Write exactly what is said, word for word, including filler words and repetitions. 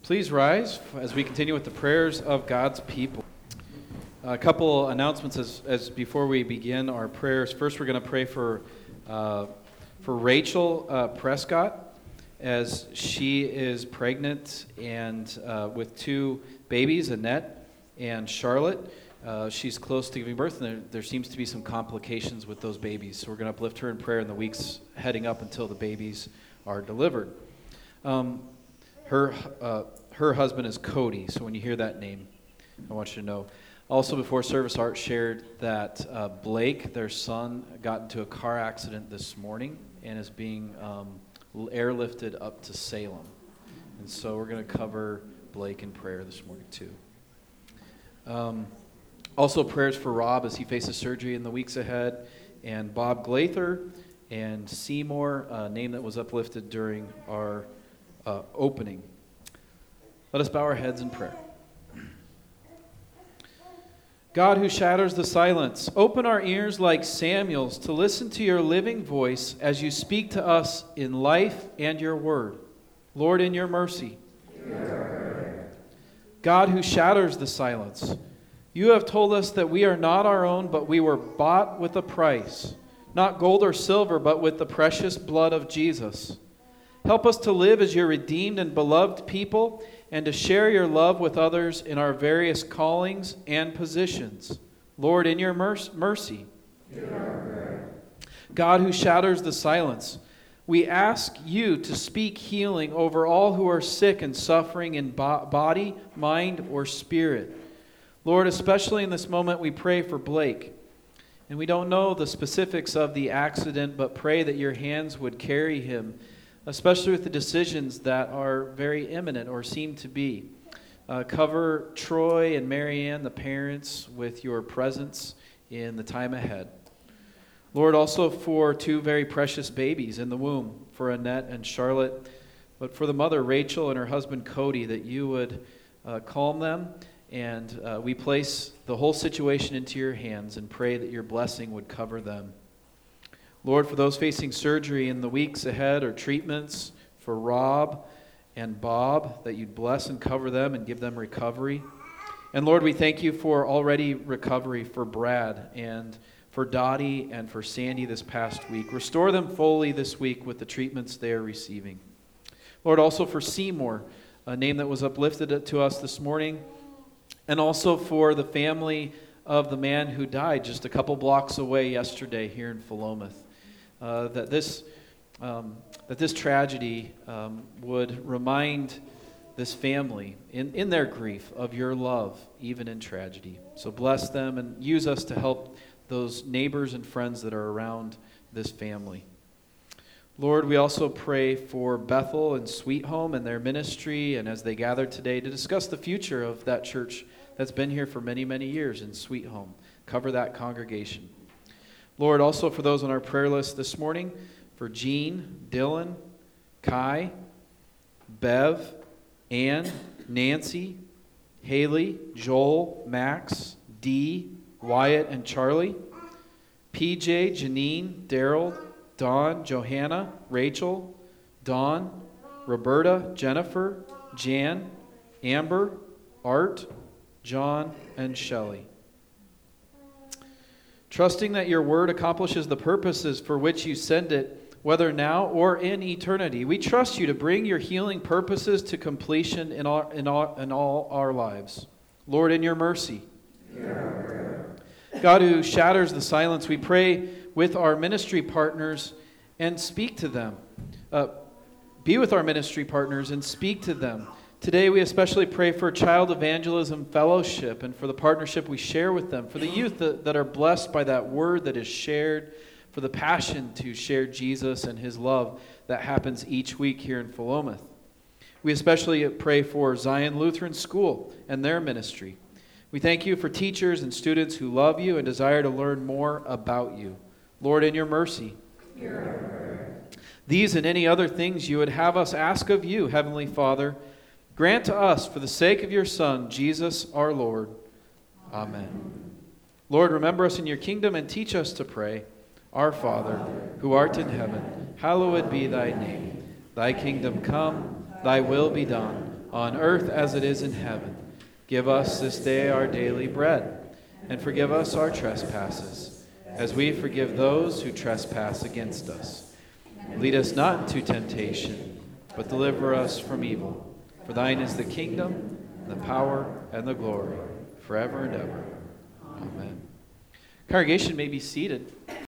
Please rise as we continue with the prayers of God's people. A couple announcements as, as before we begin our prayers. First, we're going to pray for uh, for Rachel uh, Prescott as she is pregnant and uh, with two babies, Annette and Charlotte. Uh, she's close to giving birth, and there, there seems to be some complications with those babies. So we're going to uplift her in prayer in the weeks heading up until the babies are delivered. Um, her uh, her husband is Cody, so when you hear that name, I want you to know. Also, before service, Art shared that uh, Blake, their son, got into a car accident this morning and is being um, airlifted up to Salem. And so we're going to cover Blake in prayer this morning, too. Um, also, prayers for Rob as he faces surgery in the weeks ahead, and Bob Glather and Seymour, a name that was uplifted during our uh, opening. Let us bow our heads in prayer. God, who shatters the silence, open our ears like Samuel's to listen to your living voice as you speak to us in life and your word. Lord, in your mercy. God, who shatters the silence, you have told us that we are not our own, but we were bought with a price, not gold or silver, but with the precious blood of Jesus. Help us to live as your redeemed and beloved people and to share your love with others in our various callings and positions. Lord, in your mercy. God, who shatters the silence, we ask you to speak healing over all who are sick and suffering in body, mind, or spirit. Lord, especially in this moment, we pray for Blake. And we don't know the specifics of the accident, but pray that your hands would carry him, especially with the decisions that are very imminent or seem to be. Uh, cover Troy and Marianne, the parents, with your presence in the time ahead. Lord, also for two very precious babies in the womb, for Annette and Charlotte, but for the mother, Rachel, and her husband, Cody, that you would uh, calm them. And uh, we place the whole situation into your hands and pray that your blessing would cover them. Lord, for those facing surgery in the weeks ahead or treatments, for Rob and Bob, that you'd bless and cover them and give them recovery. And Lord, we thank you for already recovery for Brad and for Dottie and for Sandy this past week. Restore them fully this week with the treatments they are receiving. Lord, also for Seymour, a name that was uplifted to us this morning, and also for the family of the man who died just a couple blocks away yesterday here in Philomath. Uh, that this um, that this tragedy um, would remind this family in, in their grief of your love, even in tragedy. So bless them and use us to help those neighbors and friends that are around this family. Lord, we also pray for Bethel and Sweet Home and their ministry, and as they gather today to discuss the future of that church that's been here for many, many years in Sweet Home. Cover that congregation. Lord, also for those on our prayer list this morning, for Jean, Dylan, Kai, Bev, Ann, Nancy, Haley, Joel, Max, Dee, Wyatt, and Charlie, P J, Janine, Daryl, Dawn, Johanna, Rachel, Dawn, Roberta, Jennifer, Jan, Amber, Art, John, and Shelley. Trusting that your word accomplishes the purposes for which you send it, whether now or in eternity, we trust you to bring your healing purposes to completion in all, in all, in all our lives. Lord, in your mercy. God, who shatters the silence, we pray with our ministry partners and speak to them. Uh, be with our ministry partners and speak to them. Today we especially pray for Child Evangelism Fellowship and for the partnership we share with them, for the youth that, that are blessed by that word that is shared, for the passion to share Jesus and his love that happens each week here in Philomath. We especially pray for Zion Lutheran School and their ministry. We thank you for teachers and students who love you and desire to learn more about you. Lord, in your mercy. These and any other things you would have us ask of you, Heavenly Father, grant to us for the sake of your Son, Jesus our Lord. Amen. Lord, remember us in your kingdom and teach us to pray. Our Father, who art in heaven, hallowed be thy name. Thy kingdom come, thy will be done, on earth as it is in heaven. Give us this day our daily bread, and forgive us our trespasses, as we forgive those who trespass against us. Lead us not into temptation, but deliver us from evil. For thine is the kingdom, and the power, and the glory, forever and ever. Amen. Congregation may be seated.